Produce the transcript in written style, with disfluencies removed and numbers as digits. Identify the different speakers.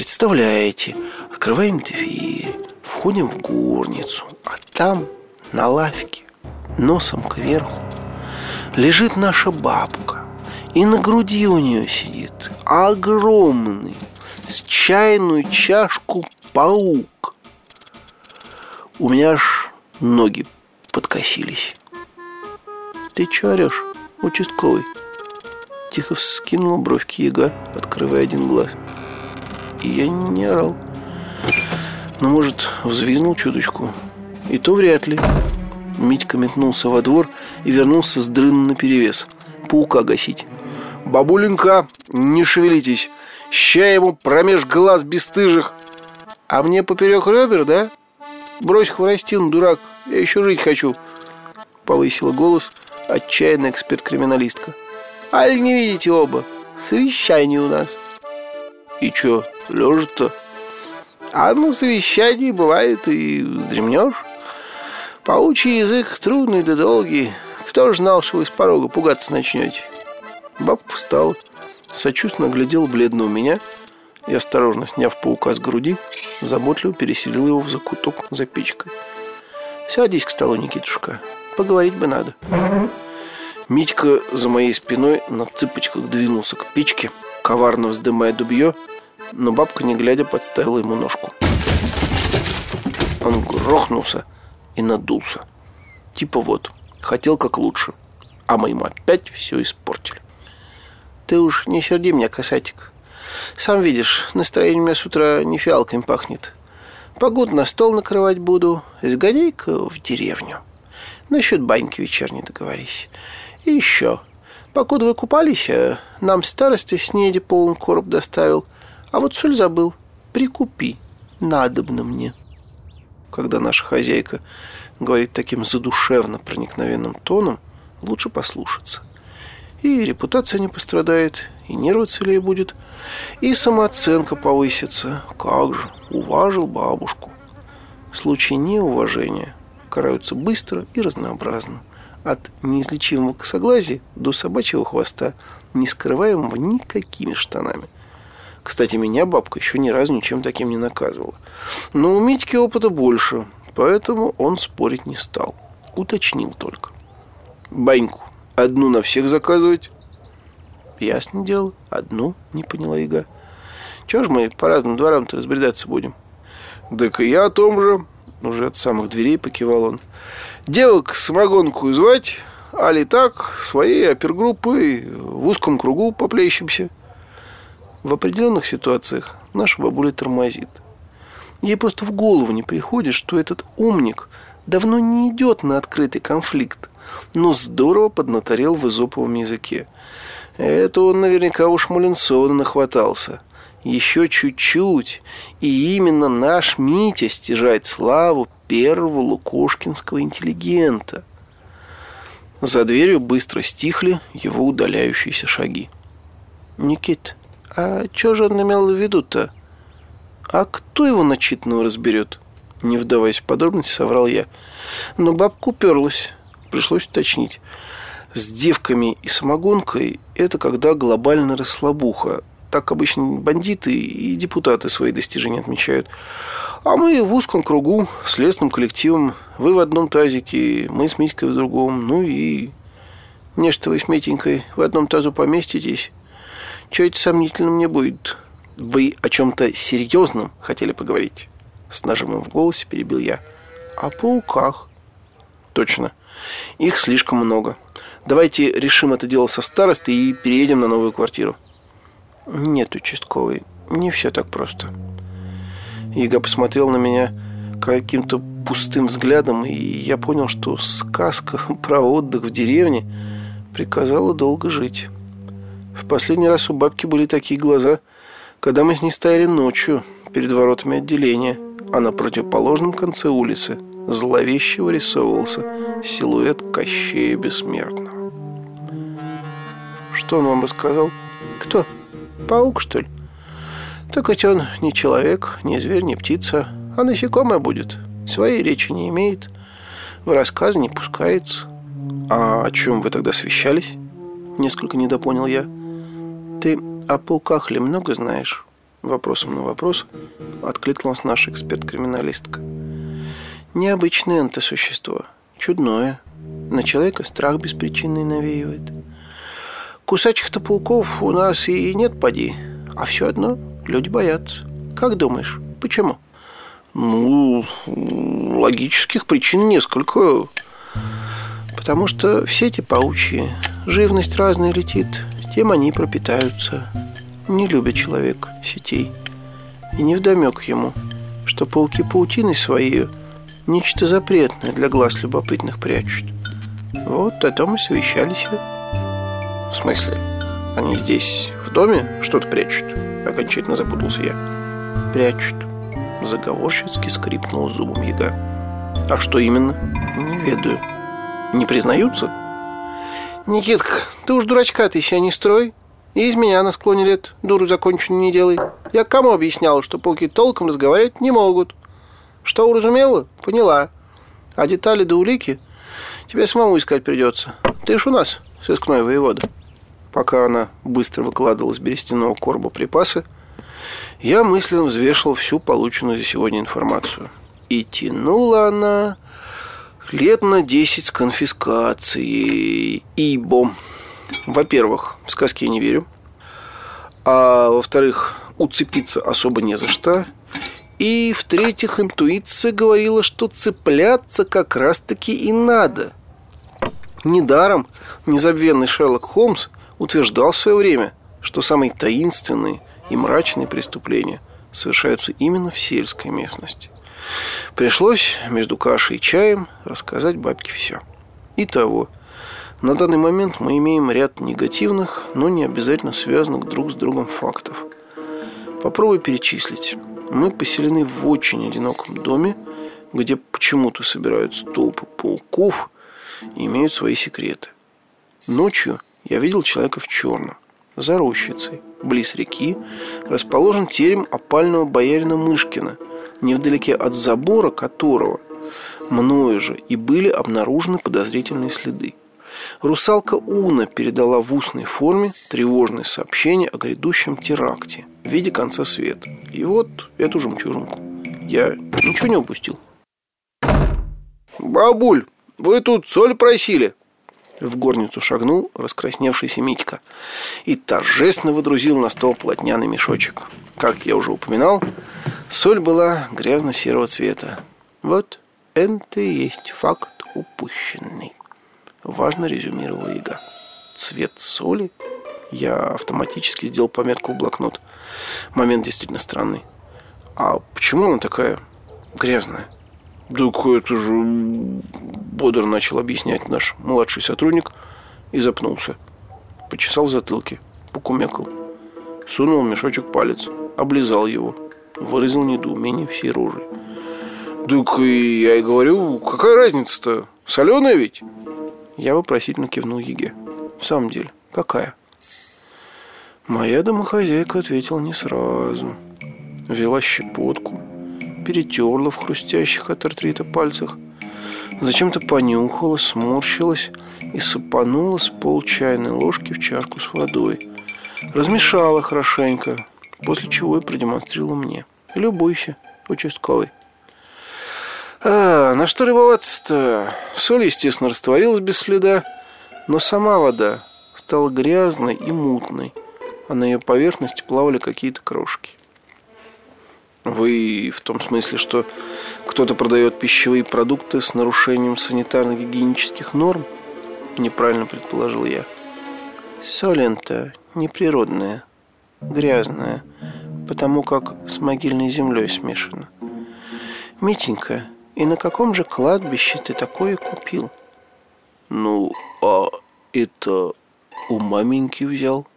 Speaker 1: Представляете, открываем дверь, входим в горницу, а там на лавке, носом кверху, лежит наша бабка. И на груди у нее сидит огромный, с чайную чашку паук. У меня аж ноги подкосились. Ты че орешь, участковый? Тихо вскинула бровки яга, открывая один глаз. И я не орал. Но, может, взвизнул чуточку. И то вряд ли. Митька метнулся во двор и вернулся с дрыном наперевес. Паука гасить. Бабуленька, не шевелитесь. Ща ему промеж глаз бесстыжих. А мне поперек ребер, да? Брось хворостину, дурак. Я еще жить хочу. Повысила голос отчаянная эксперт-криминалистка. Аль не видите оба? Совещание у нас. И чё, лежа-то? А на совещании бывает и дремнешь. Паучий язык трудный да долгий. Кто ж знал, что вы с порога пугаться начнете? Бабка встала, сочувственно глядела бледно у меня и, осторожно сняв паука с груди, заботливо переселила его в закуток за печкой. Садись к столу, Никитушка, поговорить бы надо. Митька за моей спиной на цыпочках двинулся к печке, коварно вздымая дубье, но бабка, не глядя, подставила ему ножку. Он грохнулся и надулся. Типа вот, хотел как лучше, а мы ему опять все испортили. Ты уж не серди меня, касатик. Сам видишь, настроение у меня с утра не фиалками пахнет. Погоду на стол накрывать буду, сгоняй-ка в деревню. Насчет баньки вечерней договорись. И еще, покуда вы купались, нам староста снеди полный короб доставил, а вот соль забыл. Прикупи, надобно мне. Когда наша хозяйка говорит таким задушевно проникновенным тоном, лучше послушаться. И репутация не пострадает, и нервы целее будет, и самооценка повысится. Как же, уважил бабушку. Случаи неуважения караются быстро и разнообразно. От неизлечимого косоглазия до собачьего хвоста, не скрываемого никакими штанами. Кстати, меня бабка еще ни разу ничем таким не наказывала. Но у Митьки опыта больше, поэтому он спорить не стал. Уточнил только. Баньку одну на всех заказывать? Ясно дело, одну, не поняла яга. Чего ж мы по разным дворам-то разбредаться будем? Так и я о том же. Уже от самых дверей покивал он. Девок самогонку звать, али так, своей опергруппой в узком кругу поплещемся. В определенных ситуациях наша бабуля тормозит. Ей просто в голову не приходит, что этот умник давно не идет на открытый конфликт, но здорово поднаторел в эзоповом языке. Это он наверняка уж Муленсона нахватался. Еще чуть-чуть, и именно наш Митя стяжает славу первого лукошкинского интеллигента. За дверью быстро стихли его удаляющиеся шаги. Никит, а что же он имел в виду-то? А кто его начитанного разберет? Не вдаваясь в подробности, соврал я. Но бабка уперлась. Пришлось уточнить. С девками и самогонкой это когда глобальная расслабуха. Так обычно бандиты и депутаты свои достижения отмечают. А мы в узком кругу, с лесным коллективом. Вы в одном тазике, мы с Митькой в другом. Ну и... Нечто вы с Митенькой в одном тазу поместитесь. Че это сомнительно мне будет? Вы о чем-то серьезном хотели поговорить? С нажимом в голосе перебил я. О пауках. Точно. Их слишком много. Давайте решим это дело со старостой и переедем на новую квартиру. Нет, участковый, не все так просто. Яга посмотрел на меня каким-то пустым взглядом, и я понял, что сказка про отдых в деревне приказала долго жить. В последний раз у бабки были такие глаза, когда мы с ней стояли ночью перед воротами отделения, а на противоположном конце улицы зловеще вырисовывался силуэт Кощея Бессмертного. Что он вам рассказал? Кто? Паук, что ли? Так ведь он не человек, не зверь, не птица, а насекомое будет. Своей речи не имеет, в рассказы не пускается. А о чем вы тогда совещались? Несколько недопонял я. Ты о пауках ли много знаешь? Вопросом на вопрос откликнулась наша эксперт-криминалистка. Необычное это существо. Чудное. На человека страх беспричинный навеивает. Кусачих-то пауков у нас и нет, поди. А все одно люди боятся. Как думаешь, почему? Логических причин несколько. Потому что все эти паучьи, живность разная летит, тем они пропитаются. Не любит человек сетей. И невдомек ему, что пауки паутиной своей нечто запретное для глаз любопытных прячут. Вот о том и совещались. В смысле? Они здесь, в доме, что-то прячут? Окончательно запутался я. Прячут. Заговорщицки скрипнул зубом яга. А что именно? Не ведаю. Не признаются? Никитка, ты уж дурачка ты себя не строй. И из меня на склоне лет дуру законченную не делай. Я кому объясняла, что пауки толком разговаривать не могут? Что уразумела? Поняла. А детали да улики тебе самому искать придется. Ты ж у нас сыскной воевода. Пока она быстро выкладывала с берестяного короба припасы, я мысленно взвешивал всю полученную за сегодня информацию. И тянула она лет на 10 с конфискацией. Ибо, во-первых, в сказки я не верю. А во-вторых, уцепиться особо не за что. И в-третьих, интуиция говорила, что цепляться как раз-таки и надо. Недаром незабвенный Шерлок Холмс утверждал в свое время, что самые таинственные и мрачные преступления совершаются именно в сельской местности. Пришлось между кашей и чаем рассказать бабке все. Итого, на данный момент мы имеем ряд негативных, но не обязательно связанных друг с другом фактов. Попробуй перечислить. Мы поселены в очень одиноком доме, где почему-то собираются толпы пауков и имеют свои секреты. Ночью я видел человека в черном. За рощицей, близ реки, расположен терем опального боярина Мышкина, невдалеке от забора которого мною же и были обнаружены подозрительные следы. Русалка Уна передала в устной форме тревожное сообщение о грядущем теракте в виде конца света. И вот эту жемчужинку. Я ничего не упустил. «Бабуль, вы тут соль просили?» В горницу шагнул раскрасневшийся Митька и торжественно выдрузил на стол полотняный мешочек. Как я уже упоминал, соль была грязно-серого цвета. Вот это и есть факт упущенный. Важно резюмировал яга. Цвет соли? Я автоматически сделал пометку в блокнот. Момент действительно странный. А почему она такая грязная? Так это же... Бодро начал объяснять наш младший сотрудник и запнулся. Почесал в затылке, покумекал. Сунул в мешочек палец, облизал его, выразил недоумение всей рожей. Так и я и говорю, какая разница-то? Соленая ведь? Я вопросительно кивнул яге. В самом деле, какая? Моя домохозяйка ответила не сразу. Взяла щепотку, перетерла в хрустящих от артрита пальцах, зачем-то понюхала, сморщилась и сыпанула с полчайной ложки в чарку с водой. Размешала хорошенько, после чего и продемонстрировала мне. Любуйся, участковый. На что любоваться-то? Соль, естественно, растворилась без следа, но сама вода стала грязной и мутной, а на ее поверхности плавали какие-то крошки. Вы в том смысле, что кто-то продает пищевые продукты с нарушением санитарно-гигиенических норм? Неправильно предположил я. Соль-то неприродная, грязная, потому как с могильной землей смешана. Митенька, и на каком же кладбище ты такое купил? Ну, а это у маменьки взял.